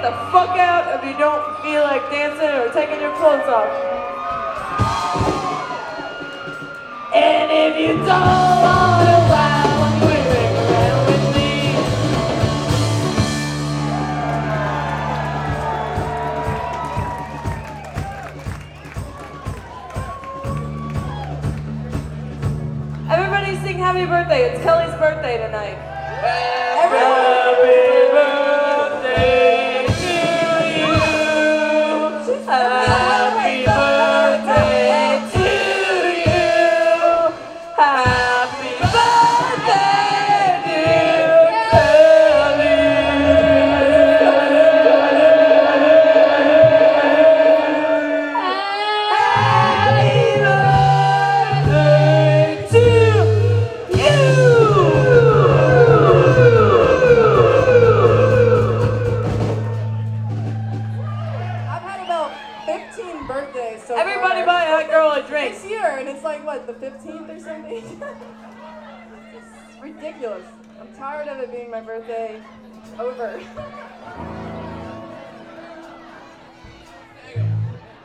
the fuck out if you don't feel like dancing or taking your clothes off. And if you don't want to wow, ring around with me. Everybody sing happy birthday. It's Kelly's birthday tonight. Happy birthday to you. Happy birthday to you. Happy birthday, dear Kelly. Happy birthday to you. I've had about 15 birthdays so Everybody far. buy a hot girl a drink. This year, and it's like, what, the 15th or something? It's ridiculous. I'm tired of it being my birthday over.